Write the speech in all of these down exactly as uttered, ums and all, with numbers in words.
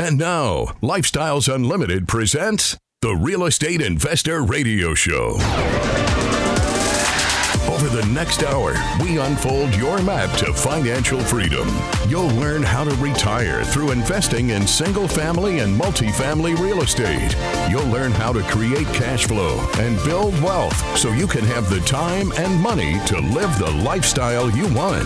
And now, Lifestyles Unlimited presents the Real Estate Investor Radio Show. Over the next hour, we unfold your map to financial freedom. You'll learn how to retire through investing in single-family and multifamily real estate. You'll learn how to create cash flow and build wealth so you can have the time and money to live the lifestyle you want.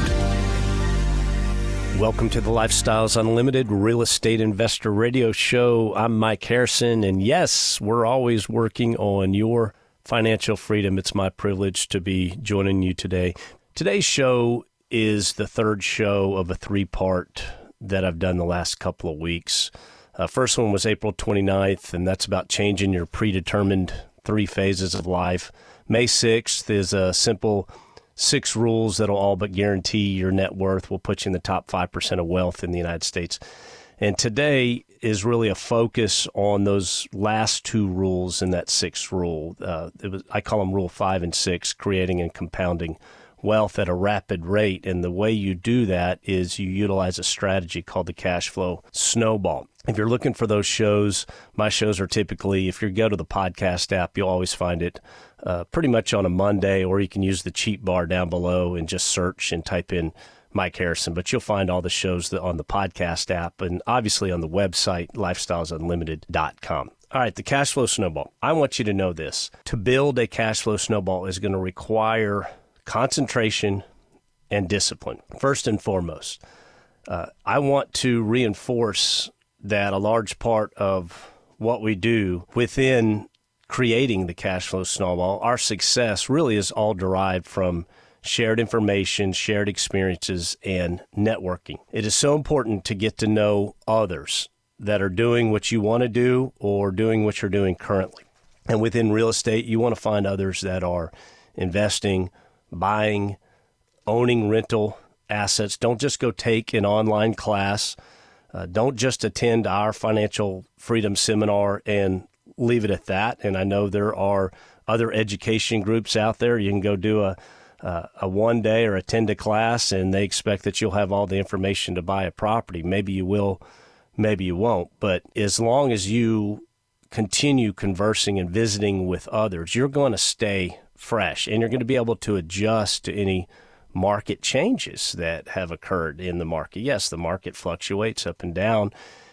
Welcome to the Lifestyles Unlimited Real Estate Investor Radio Show. I'm Mike Harrison, and yes, we're always working on your financial freedom. It's my privilege to be joining you today. Today's show is the third show of a three-part that I've done the last couple of weeks. Uh, first one was April twenty-ninth, and that's about changing your predetermined three phases of life. May sixth is a simple six rules that'll all but guarantee your net worth, will put you in the top five percent of wealth in the United States. And today is really a focus on those last two rules in that sixth rule. Uh, it was, I call them rule five and six, creating and compounding wealth at a rapid rate. And the way you do that is you utilize a strategy called the cash flow snowball. If you're looking for those shows, my shows are typically, if you go to the podcast app, you'll always find it uh, pretty much on a Monday, or you can use the cheat bar down below and just search and type in Mike Harrison. But you'll find all the shows that on the podcast app and obviously on the website, lifestyles unlimited dot com. All right, the cash flow snowball. I want you to know this. To build a cash flow snowball is going to require concentration and discipline. First and foremost, uh, I want to reinforce that a large part of what we do within creating the cash flow snowball, our success really is all derived from shared information, shared experiences, and networking. It is so important to get to know others that are doing what you want to do or doing what you're doing currently. And within real estate, you want to find others that are investing, buying, owning rental assets. Don't just go take an online class. Uh, don't just attend our financial freedom seminar and leave it at that. And I know there are other education groups out there. You can go do a uh, a one day or attend a class, and they expect that you'll have all the information to buy a property. Maybe you will, maybe you won't. But as long as you continue conversing and visiting with others, you're going to stay fresh, and you're going to be able to adjust to any market changes that have occurred in the market. Yes, the market fluctuates up and down,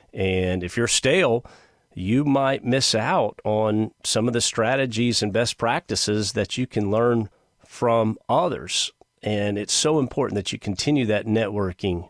and if you're stale, you might miss out on some of the strategies and best practices that you can learn from others. And it's so important that you continue that networking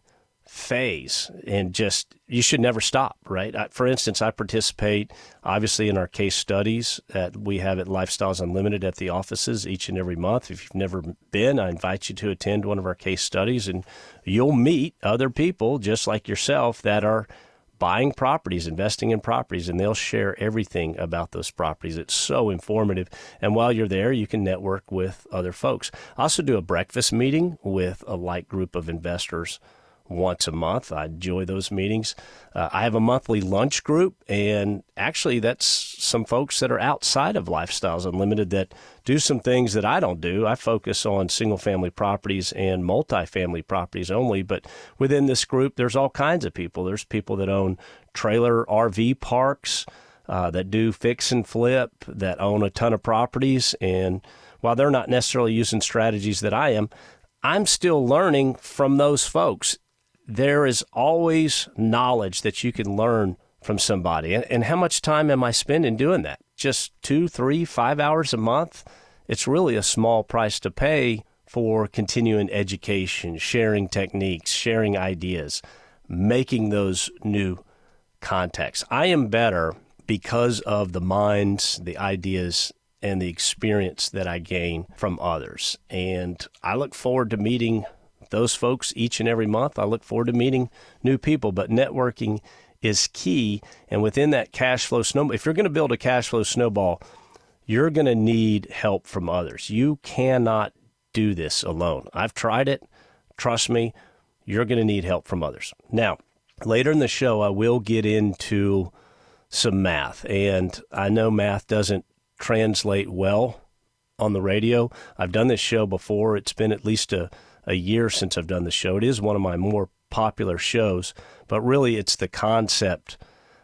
phase, and just, you should never stop, right? I, for instance, I participate obviously in our case studies that we have at Lifestyles Unlimited at the offices each and every month. If you've never been, I invite you to attend one of our case studies, and you'll meet other people just like yourself that are buying properties, investing in properties, and they'll share everything about those properties. It's so informative. And while you're there, you can network with other folks. I also do a breakfast meeting with a like group of investors once a month. I enjoy those meetings. Uh, I have a monthly lunch group, and actually that's some folks that are outside of Lifestyles Unlimited that do some things that I don't do. I focus on single-family properties and multifamily properties only, but within this group, there's all kinds of people. There's people that own trailer R V parks, uh, that do fix and flip, that own a ton of properties, and while they're not necessarily using strategies that I am, I'm still learning from those folks. There is always knowledge that you can learn from somebody. And, and how much time am I spending doing that? Just two, three, five hours a month? It's really a small price to pay for continuing education, sharing techniques, sharing ideas, making those new contacts. I am better because of the minds, the ideas, and the experience that I gain from others. And I look forward to meeting those folks each and every month. I look forward to meeting new people, but networking is key. And within that cash flow snowball, if you're going to build a cash flow snowball, you're going to need help from others. You cannot do this alone. I've tried it. Trust me, you're going to need help from others. Now, later in the show, I will get into some math. And I know math doesn't translate well on the radio. I've done this show before. It's been at least a a year since I've done the show. It is one of my more popular shows, but really it's the concept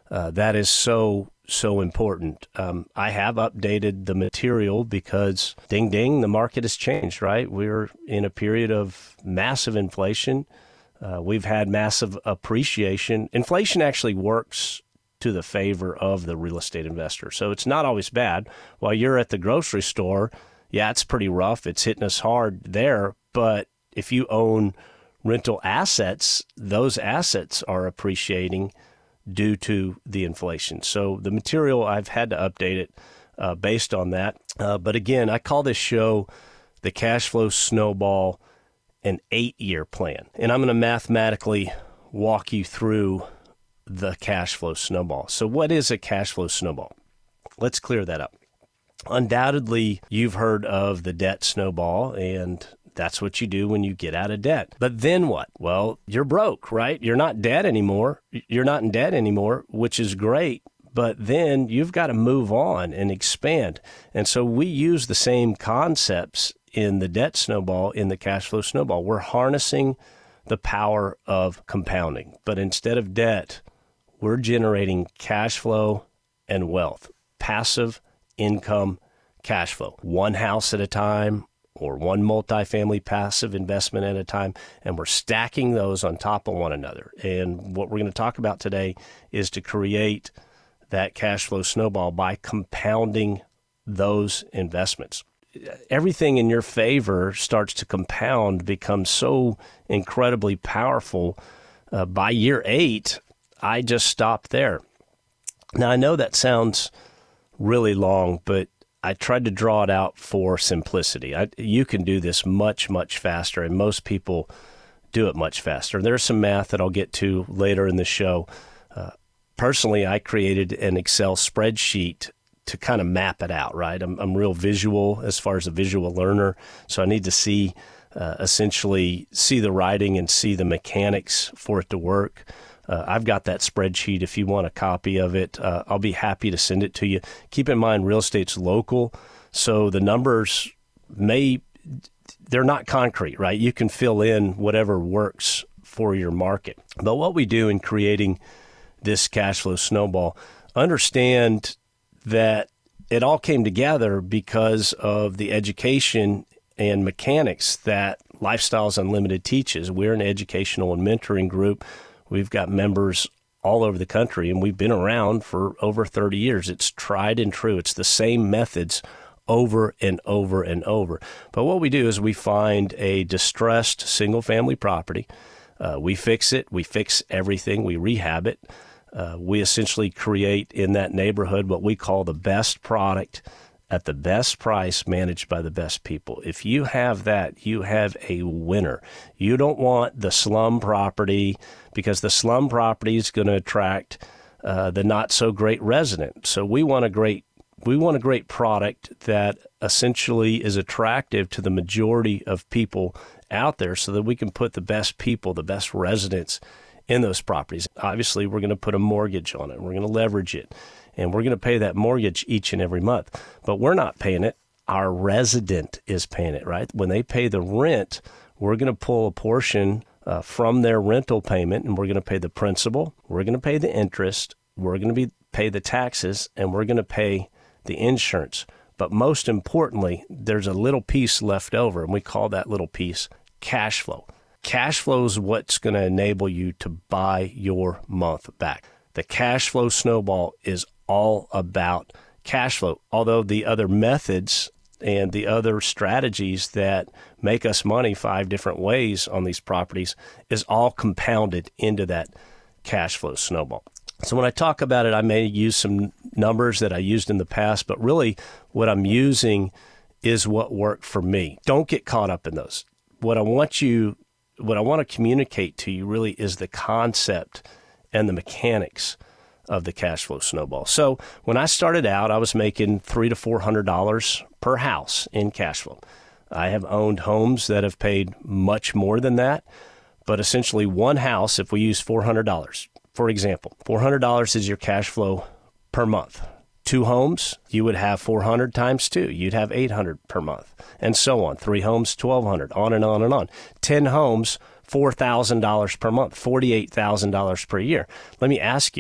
Uh, that is so, so important. Um, I have updated the material because, ding, ding, the market has changed, right? We're in a period of massive inflation. Uh, we've had massive appreciation. Inflation actually works to the favor of the real estate investor. So it's not always bad. While you're at the grocery store, yeah, it's pretty rough. It's hitting us hard there. But if you own rental assets, those assets are appreciating due to the inflation. So the material, I've had to update it uh, based on that. Uh, but again, I call this show the Cash Flow Snowball, an eight-year plan. And I'm going to mathematically walk you through the cash flow snowball. So what is a cash flow snowball? Let's clear that up. Undoubtedly, you've heard of the debt snowball, and that's what you do when you get out of debt. But then what? Well, you're broke, right? You're not debt anymore. You're not in debt anymore, which is great. But then you've got to move on and expand. And so we use the same concepts in the debt snowball, in the cash flow snowball. We're harnessing the power of compounding. But instead of debt, we're generating cash flow and wealth, passive income cash flow, one house at a time, or one multifamily passive investment at a time, and we're stacking those on top of one another. And what we're going to talk about today is to create that cash flow snowball by compounding those investments. Everything in your favor starts to compound, becomes so incredibly powerful. Uh, by year eight, I just stopped there. Now, I know that sounds really long, but I tried to draw it out for simplicity. I, you can do this much, much faster, and most people do it much faster. There's some math that I'll get to later in the show. Uh, personally, I created an Excel spreadsheet to kind of map it out, right? I'm, I'm real visual as far as a visual learner, so I need to see, uh, essentially see the writing and see the mechanics for it to work. Uh, I've got that spreadsheet. If you want a copy of it, uh, I'll be happy to send it to you. Keep in mind, real estate's local, so the numbers may, they're not concrete, right? You can fill in whatever works for your market. But what we do in creating this cash flow snowball, understand that it all came together because of the education and mechanics that Lifestyles Unlimited teaches. We're an educational and mentoring group. We've got members all over the country, and we've been around for over thirty years. It's tried and true. It's the same methods over and over and over. But what we do is we find a distressed single-family property. Uh, we fix it. We fix everything. We rehab it. Uh, we essentially create in that neighborhood what we call the best product at the best price, managed by the best people. If you have that, you have a winner. You don't want the slum property, because the slum property is going to attract uh, the not so great resident. So we want a great we want a great product that essentially is attractive to the majority of people out there, so that we can put the best people, the best residents in those properties. Obviously, we're going to put a mortgage on it. We're going to leverage it. And we're going to pay that mortgage each and every month. But we're not paying it. Our resident is paying it, right? When they pay the rent, we're going to pull a portion uh, from their rental payment, and we're going to pay the principal. We're going to pay the interest. We're going to be pay the taxes, and we're going to pay the insurance. But most importantly, there's a little piece left over, and we call that little piece cash flow. Cash flow is what's going to enable you to buy your month back. The cash flow snowball is all about cash flow, although the other methods and the other strategies that make us money five different ways on these properties is all compounded into that cash flow snowball. So when I talk about it, I may use some numbers that I used in the past, but really what I'm using is what worked for me. Don't get caught up in those. What I want you, what I want to communicate to you really is the concept and the mechanics of the cash flow snowball. So when I started out, I was making three to four hundred dollars per house in cash flow. I have owned homes that have paid much more than that, but essentially one house, if we use four hundred dollars, for example, four hundred dollars is your cash flow per month. Two homes, you would have four hundred times two. You'd have eight hundred per month, and so on. Three homes, twelve hundred, on and on and on. Ten homes, four thousand dollars per month, forty-eight thousand dollars per year. Let me ask you,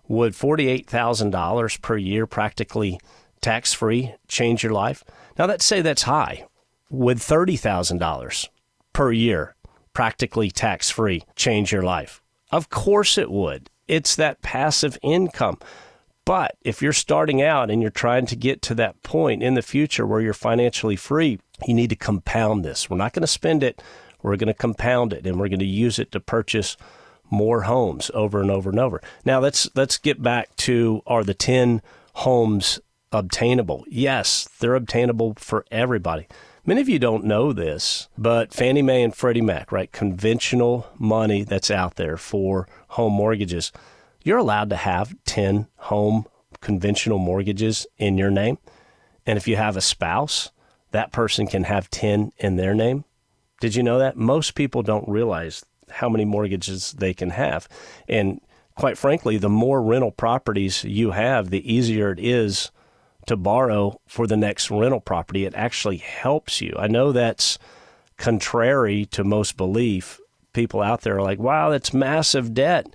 Would forty-eight thousand dollars per year, practically tax-free, change your life? Now, let's say that's high. Would thirty thousand dollars per year, practically tax-free, change your life? Of course it would. It's that passive income. But if you're starting out and you're trying to get to that point in the future where you're financially free, you need to compound this. We're not going to spend it. We're going to compound it, and we're going to use it to purchase more homes over and over and over. Now, let's let's get back to, are the ten homes obtainable? Yes, they're obtainable for everybody. Many of you don't know this, but Fannie Mae and Freddie Mac, right, conventional money that's out there for home mortgages, you're allowed to have ten home conventional mortgages in your name. And if you have a spouse, that person can have ten in their name. Did you know that? Most people don't realize how many mortgages they can have. And quite frankly, the more rental properties you have, the easier it is to borrow for the next rental property. It actually helps you. I know that's contrary to most belief. People out there are like, wow, that's massive debt.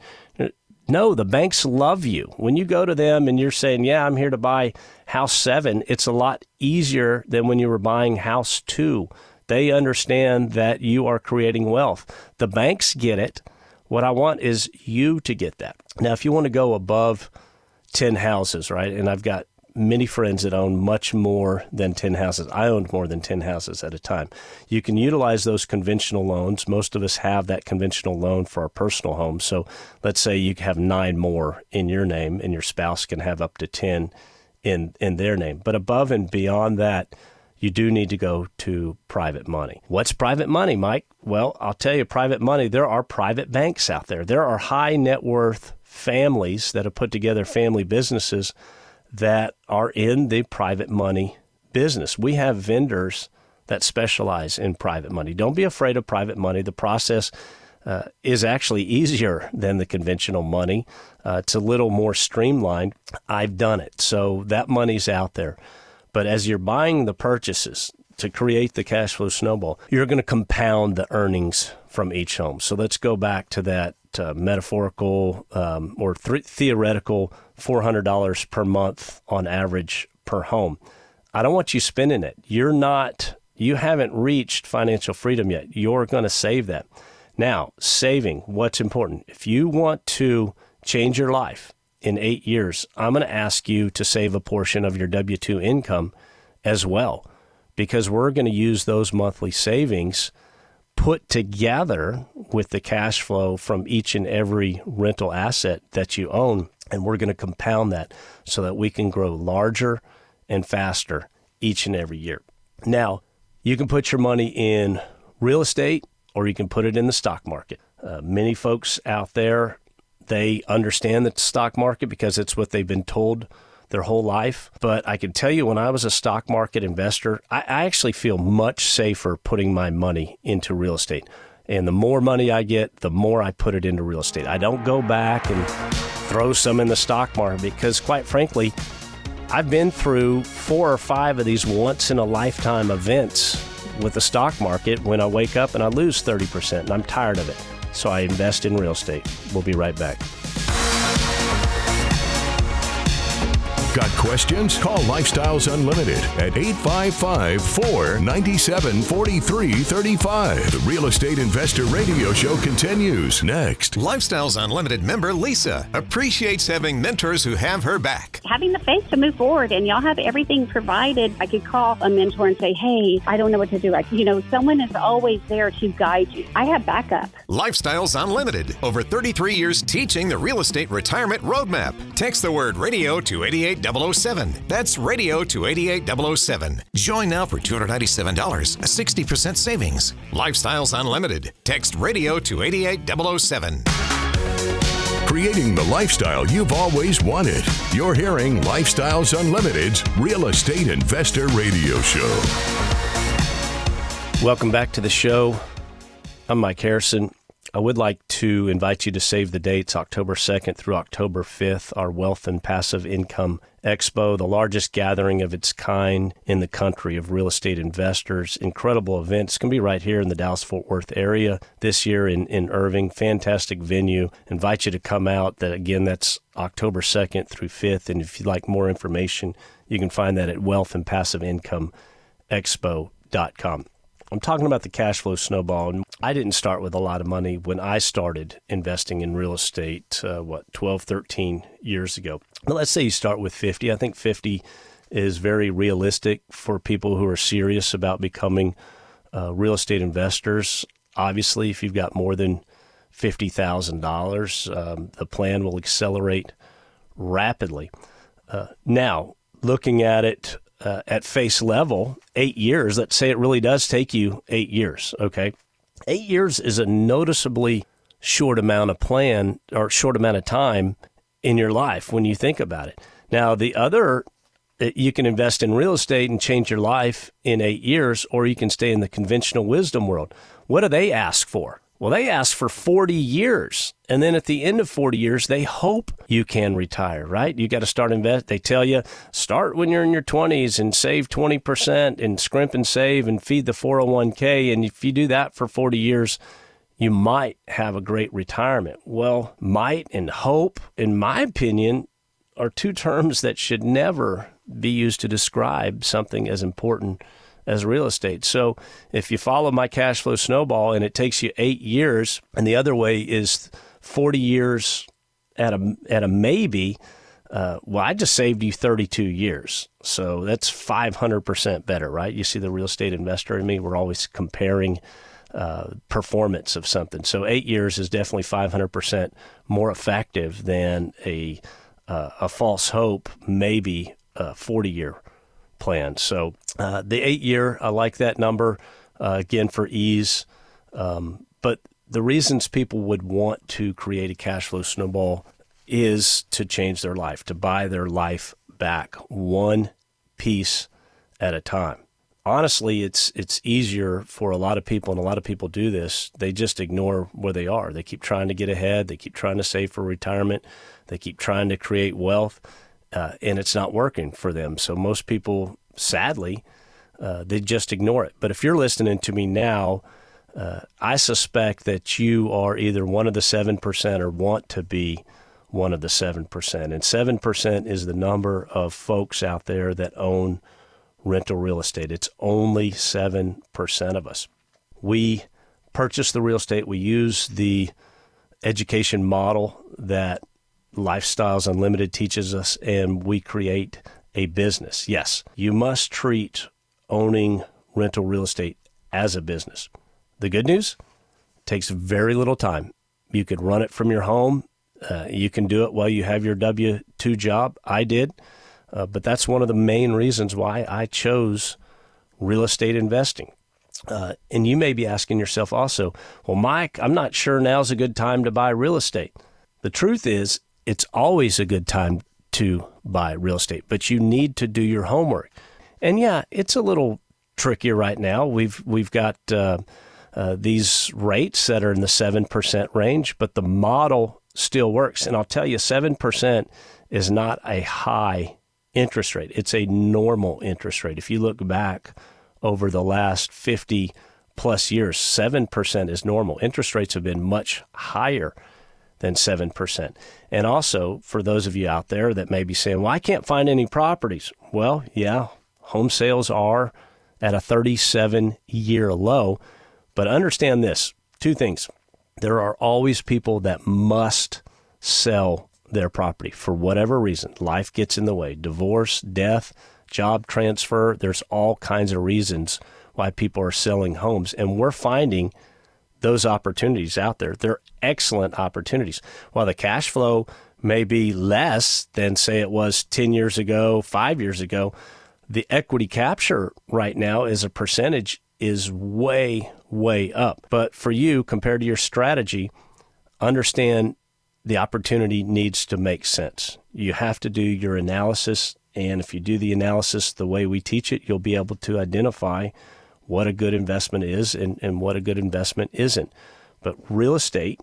No, the banks love you. When you go to them and you're saying, yeah, I'm here to buy house seven, it's a lot easier than when you were buying house two. They understand that you are creating wealth. The banks get it. What I want is you to get that. Now, if you want to go above ten houses, right, and I've got many friends that own much more than ten houses. I owned more than ten houses at a time. You can utilize those conventional loans. Most of us have that conventional loan for our personal home. So let's say you have nine more in your name and your spouse can have up to ten in, in their name. But above and beyond that, you do need to go to private money. What's private money, Mike? Well, I'll tell you, private money, there are private banks out there. There are high net worth families that have put together family businesses that are in the private money business. We have vendors that specialize in private money. Don't be afraid of private money. The process uh, is actually easier than the conventional money. Uh, it's a little more streamlined. I've done it. So that money's out there. But as you're buying the purchases to create the cash flow snowball, you're going to compound the earnings from each home. So let's go back to that uh, metaphorical um, or th- theoretical four hundred dollars per month on average per home. I don't want you spending it. You're not, you haven't reached financial freedom yet. You're going to save that. Now, saving, what's important? If you want to change your life in eight years, I'm going to ask you to save a portion of your W two income as well, because we're going to use those monthly savings put together with the cash flow from each and every rental asset that you own, and we're going to compound that so that we can grow larger and faster each and every year. Now, you can put your money in real estate or you can put it in the stock market. Uh, many folks out there, they understand the stock market because it's what they've been told their whole life. But I can tell you, when I was a stock market investor, I, I actually feel much safer putting my money into real estate. And the more money I get, the more I put it into real estate. I don't go back and throw some in the stock market because, quite frankly, I've been through four or five of these once-in-a-lifetime events with the stock market when I wake up and I lose thirty percent, and I'm tired of it. So I invest in real estate. We'll be right back. Got questions? Call Lifestyles Unlimited at eight five five, four nine seven, four three three five. The Real Estate Investor Radio Show continues next. Lifestyles Unlimited member Lisa appreciates having mentors who have her back. Having the faith to move forward, and y'all have everything provided. I could call a mentor and say, hey, I don't know what to do. I, you know, someone is always there to guide you. I have backup. Lifestyles Unlimited. Over thirty-three years teaching the real estate retirement roadmap. Text the word radio to eighty-eight double oh seven. That's radio to eighty-eight double oh seven. Join now for two hundred ninety-seven dollars, a sixty percent savings. Lifestyles Unlimited. Text radio to eighty-eight double oh seven. Creating the lifestyle you've always wanted. You're hearing Lifestyles Unlimited's Real Estate Investor Radio Show. Welcome back to the show. I'm Mike Harrison. I would like to invite you to save the dates, October second through October fifth, our Wealth and Passive Income Expo, the largest gathering of its kind in the country of real estate investors. Incredible event. It's going to be right here in the Dallas-Fort Worth area this year in, in Irving. Fantastic venue. Invite you to come out. That again, that's October second through fifth. And if you'd like more information, you can find that at wealth and passive income expo dot com. I'm talking about the cash flow snowball, and I didn't start with a lot of money when I started investing in real estate, uh, what, twelve, thirteen years ago. But let's say you start with fifty. I think fifty is very realistic for people who are serious about becoming uh, real estate investors. Obviously, if you've got more than fifty thousand dollars, um, the plan will accelerate rapidly. Uh, now, looking at it Uh, at face level, eight years, let's say it really does take you eight years, okay? Eight years is a noticeably short amount of plan or short amount of time in your life when you think about it. Now, the other, you can invest in real estate and change your life in eight years, or you can stay in the conventional wisdom world. What do they ask for? Well, they ask for forty years. And then at the end of forty years, they hope you can retire, right? You got to start invest. They tell you, start when you're in your twenties and save twenty percent and scrimp and save and feed the four oh one k. And if you do that for forty years, you might have a great retirement. Well, might and hope, in my opinion, are two terms that should never be used to describe something as important as real estate. So if you follow my cash flow snowball and it takes you eight years, and the other way is forty years at a at a maybe, uh, well, I just saved you thirty-two years. So that's five hundred percent better, right? You see the real estate investor in me, we're always comparing uh, performance of something. So eight years is definitely five hundred percent more effective than a, uh, a false hope, maybe a forty-year plan. So uh, the eight year, I like that number, uh, again, for ease. Um, but the reasons people would want to create a cash flow snowball is to change their life, to buy their life back one piece at a time. Honestly, it's it's easier for a lot of people, and a lot of people do this. They just ignore where they are. They keep trying to get ahead. They keep trying to save for retirement. They keep trying to create wealth. Uh, and it's not working for them. So most people, sadly, uh, they just ignore it. But if you're listening to me now, uh, I suspect that you are either one of the seven percent or want to be one of the seven percent. And seven percent is the number of folks out there that own rental real estate. It's only seven percent of us. We purchase the real estate. We use the education model that Lifestyles Unlimited teaches us, and we create a business. Yes, you must treat owning rental real estate as a business. The good news, it takes very little time. You could run it from your home. Uh, you can do it while you have your W two job. I did, uh, but that's one of the main reasons why I chose real estate investing. Uh, and you may be asking yourself also, well, Mike, I'm not sure now's a good time to buy real estate. The truth is, it's always a good time to buy real estate, but you need to do your homework. And yeah, it's a little trickier right now. We've we've got uh, uh, these rates that are in the seven percent range, but the model still works. And I'll tell you, seven percent is not a high interest rate. It's a normal interest rate. If you look back over the last fifty plus years, seven percent is normal. Interest rates have been much higher than seven percent. And also, for those of you out there that may be saying, well, I can't find any properties. Well, yeah, home sales are at a thirty-seven year low. But understand this, two things. There are always people that must sell their property for whatever reason. Life gets in the way. Divorce, death, job transfer. There's all kinds of reasons why people are selling homes. And we're finding those opportunities out there. They're excellent opportunities. While the cash flow may be less than, say, it was ten years ago, five years ago, the equity capture right now as a percentage is way, way up. But for you, compared to your strategy, understand the opportunity needs to make sense. You have to do your analysis, and if you do the analysis the way we teach it, you'll be able to identify what a good investment is and, and what a good investment isn't. But real estate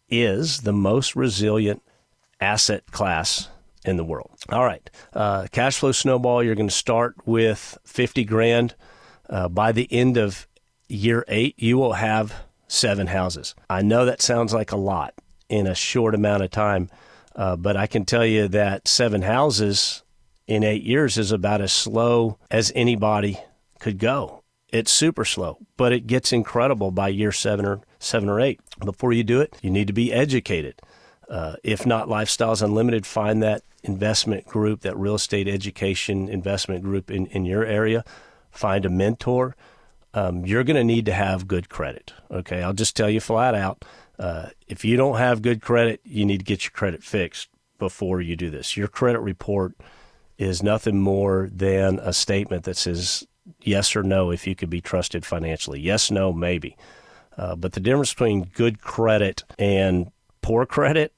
is the most resilient asset class in the world. All right. Uh, cash flow snowball, you're going to start with fifty grand. Uh, by the end of year eight, you will have seven houses. I know that sounds like a lot in a short amount of time, uh, but I can tell you that seven houses in eight years is about as slow as anybody could go. It's super slow, but it gets incredible by year seven or seven or eight. Before you do it, you need to be educated. Uh, if not Lifestyles Unlimited, find that investment group, that real estate education investment group in, in your area. Find a mentor. Um, you're going to need to have good credit. Okay, I'll just tell you flat out. Uh, if you don't have good credit, you need to get your credit fixed before you do this. Your credit report is nothing more than a statement that says yes or no if you could be trusted financially. Yes, no, maybe. Uh, but the difference between good credit and poor credit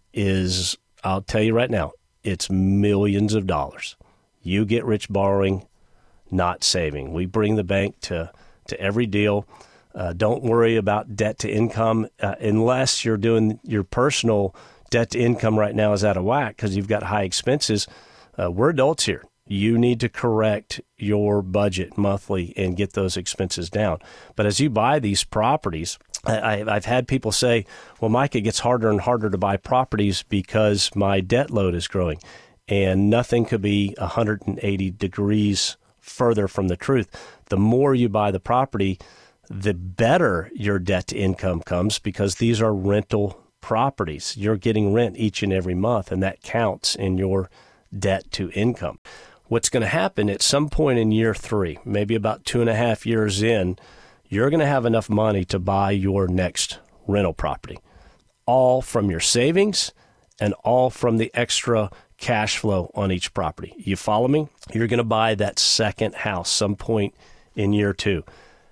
is, I'll tell you right now, it's millions of dollars. You get rich borrowing, not saving. We bring the bank to, to every deal. Uh, don't worry about debt to income uh, unless you're doing your personal debt to income right now is out of whack because you've got high expenses. Uh, we're adults here. You need to correct your budget monthly and get those expenses down. But as you buy these properties, I, I've had people say, well, Mike, it gets harder and harder to buy properties because my debt load is growing. And nothing could be one hundred eighty degrees further from the truth. The more you buy the property, the better your debt to income comes because these are rental properties. You're getting rent each and every month, and that counts in your debt to income. What's going to happen at some point in year three, maybe about two and a half years in, you're going to have enough money to buy your next rental property, all from your savings and all from the extra cash flow on each property. You follow me? You're going to buy that second house some point in year two.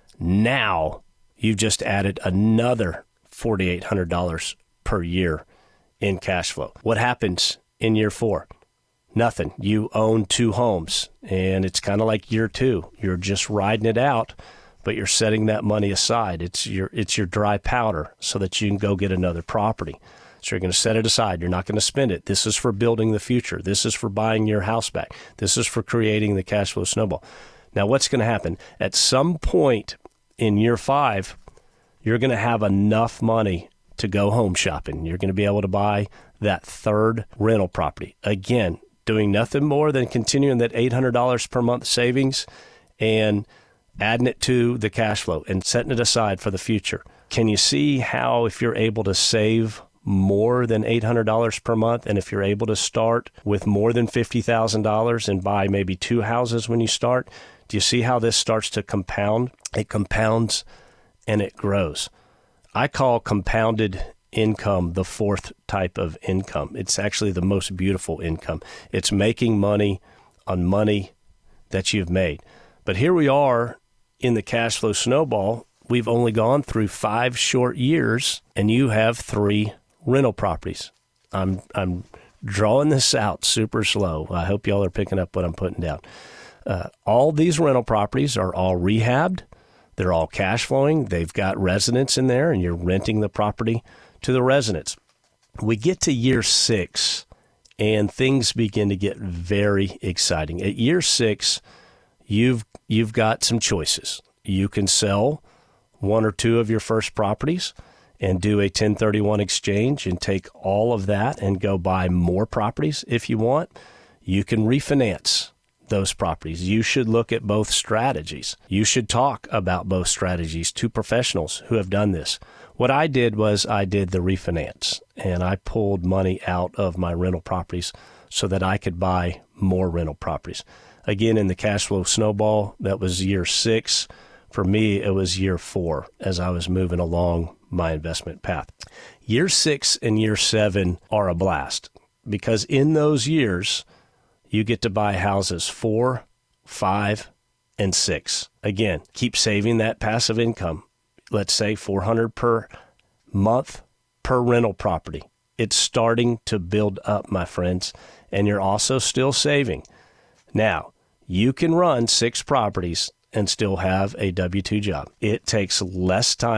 Now you've just added another four thousand eight hundred dollars per year in cash flow. What happens in year four? Nothing. You own two homes, and it's kind of like year two. You're just riding it out, but you're setting that money aside. It's your it's your dry powder so that you can go get another property. So you're going to set it aside. You're not going to spend it. This is for building the future. This is for buying your house back. This is for creating the cash flow snowball. Now, what's going to happen? At some point in year five, you're going to have enough money to go home shopping. You're going to be able to buy that third rental property. Again, doing nothing more than continuing that eight hundred dollars per month savings and adding it to the cash flow and setting it aside for the future. Can you see how if you're able to save more than eight hundred dollars per month, and if you're able to start with more than fifty thousand dollars and buy maybe two houses when you start, do you see how this starts to compound? It compounds and it grows. I call compounded income the fourth type of income. It's actually the most beautiful income. It's making money on money that you've made. But here we are in the cash flow snowball. We've only gone through five short years, and you have three rental properties. I'm I'm drawing this out super slow. I hope y'all are picking up what I'm putting down. Uh, all these rental properties are all rehabbed. They're all cash flowing. They've got residents in there, and you're renting the property to the residents. We get to year six, and things begin to get very exciting. At year six, you've you've got some choices. You can sell one or two of your first properties and do a ten thirty-one exchange and take all of that and go buy more properties if you want. You can refinance those properties. You should look at both strategies. You should talk about both strategies to professionals who have done this. What I did was I did the refinance, and I pulled money out of my rental properties so that I could buy more rental properties. Again, in the cash flow snowball, that was year six. For me, it was year four as I was moving along my investment path. Year six and year seven are a blast because in those years, you get to buy houses four, five, and six. Again, keep saving that passive income. Let's say four hundred dollars per month per rental property. It's starting to build up, my friends, and you're also still saving. Now, you can run six properties and still have a W two job. It takes less time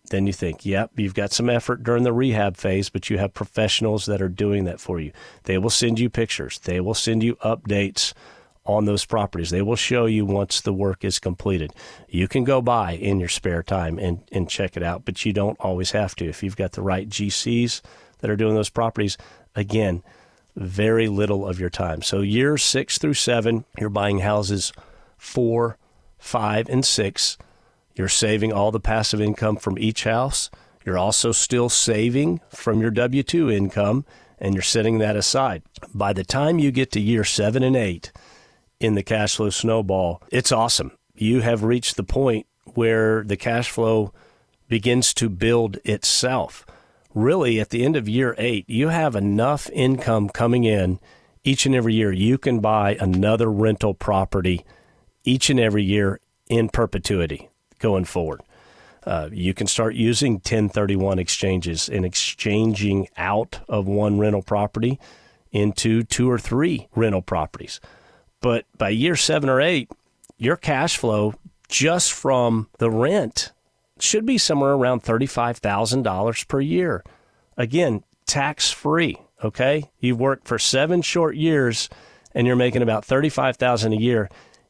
then you think, yep, you've got some effort during the rehab phase, but you have professionals that are doing that for you. They will send you pictures. They will send you updates on those properties. They will show you once the work is completed. You can go by in your spare time and, and check it out, but you don't always have to. If you've got the right G Cs that are doing those properties, again, very little of your time. So years six through seven, you're buying houses four, five, and six. You're saving all the passive income from each house. You're also still saving from your W two income, and you're setting that aside. By the time you get to year seven and eight in the cash flow snowball, it's awesome. You have reached the point where the cash flow begins to build itself. Really, at the end of year eight, you have enough income coming in each and every year. You can buy another rental property each and every year in perpetuity going forward. Uh, you can start using ten thirty-one exchanges and exchanging out of one rental property into two or three rental properties. But by year seven or eight, your cash flow just from the rent should be somewhere around thirty-five thousand dollars per year. Again, tax-free, okay? You've worked for seven short years and you're making about thirty-five thousand dollars a year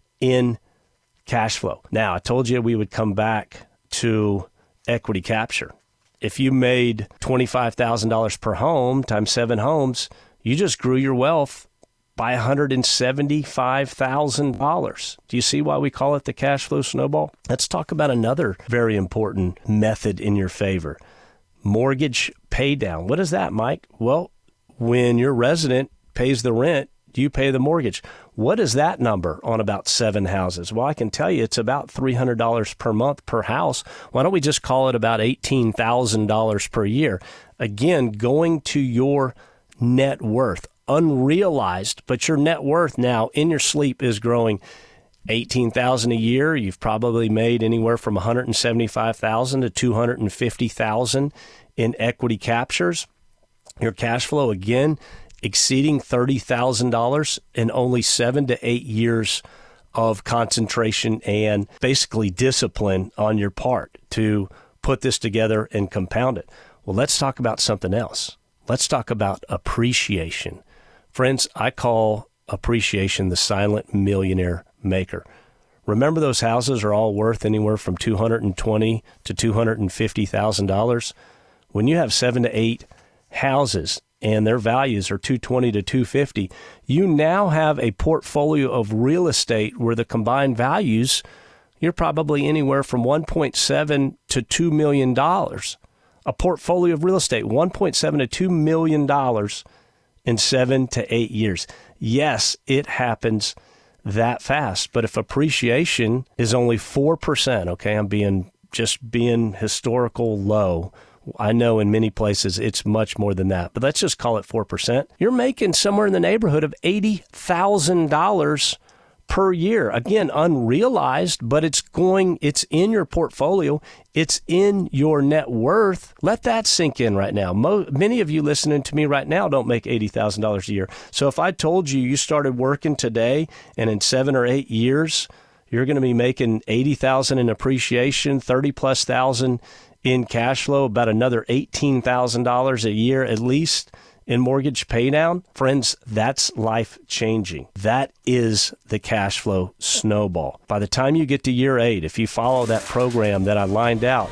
in cash flow. Now, I told you we would come back to equity capture. If you made twenty-five thousand dollars per home times seven homes, you just grew your wealth by one hundred seventy-five thousand dollars. Do you see why we call it the cash flow snowball? Let's talk about another very important method in your favor. Mortgage pay down. What is that, Mike? Well, when your resident pays the rent, you pay the mortgage. What is that number on about seven houses? Well, I can tell you it's about three hundred dollars per month per house. Why don't we just call it about eighteen thousand dollars per year? Again, going to your net worth, unrealized, but your net worth now in your sleep is growing eighteen thousand dollars a year. You've probably made anywhere from one hundred seventy-five thousand dollars to two hundred fifty thousand dollars in equity captures. Your cash flow, again, exceeding thirty thousand dollars in only seven to eight years of concentration and basically discipline on your part to put this together and compound it. Well, let's talk about something else. Let's talk about appreciation. Friends, I call appreciation the silent millionaire maker. Remember, those houses are all worth anywhere from two hundred twenty thousand dollars to two hundred fifty thousand dollars. When you have seven to eight houses and their values are two hundred twenty thousand dollars to two hundred fifty thousand dollars, you now have a portfolio of real estate where the combined values, you're probably anywhere from one point seven to two million dollars. A portfolio of real estate, one point seven to two million dollars in seven to eight years. Yes, it happens that fast. But if appreciation is only four percent, okay, I'm being just being historical low. I know in many places it's much more than that, but let's just call it four percent. You're making somewhere in the neighborhood of eighty thousand dollars per year. Again, unrealized, but it's going, it's in your portfolio. It's in your net worth. Let that sink in right now. Mo- many of you listening to me right now don't make eighty thousand dollars a year. So if I told you you started working today and in seven or eight years, you're going to be making eighty thousand dollars in appreciation, thirty plus thousand in cash flow, about another eighteen thousand dollars a year at least in mortgage pay down, friends, that's life-changing. That is the cash flow snowball. By the time you get to year eight, if you follow that program that I lined out,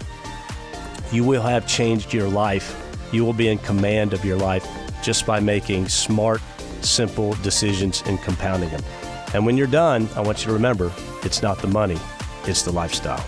you will have changed your life. You will be in command of your life just by making smart, simple decisions and compounding them. And when you're done, I want you to remember, it's not the money, it's the lifestyle.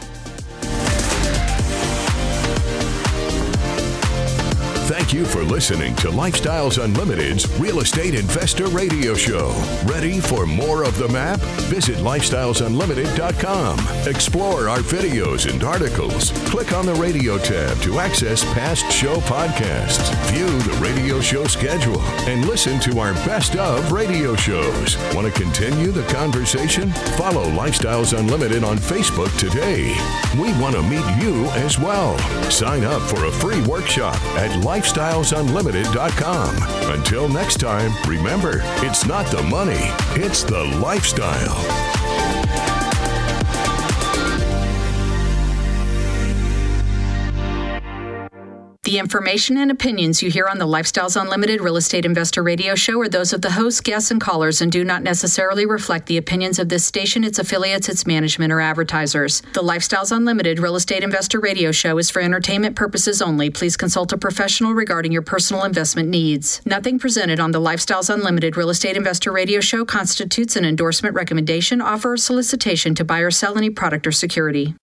Thank you for listening to Lifestyles Unlimited's Real Estate Investor Radio Show. Ready for more of the map? Visit lifestyles unlimited dot com. Explore our videos and articles. Click on the radio tab to access past show podcasts. View the radio show schedule and listen to our best of radio shows. Want to continue the conversation? Follow Lifestyles Unlimited on Facebook today. We want to meet you as well. Sign up for a free workshop at lifestyles unlimited dot com. Until next time, remember, it's not the money, it's the lifestyle. The information and opinions you hear on the Lifestyles Unlimited Real Estate Investor Radio Show are those of the hosts, guests, and callers and do not necessarily reflect the opinions of this station, its affiliates, its management, or advertisers. The Lifestyles Unlimited Real Estate Investor Radio Show is for entertainment purposes only. Please consult a professional regarding your personal investment needs. Nothing presented on the Lifestyles Unlimited Real Estate Investor Radio Show constitutes an endorsement, recommendation, offer, or solicitation to buy or sell any product or security.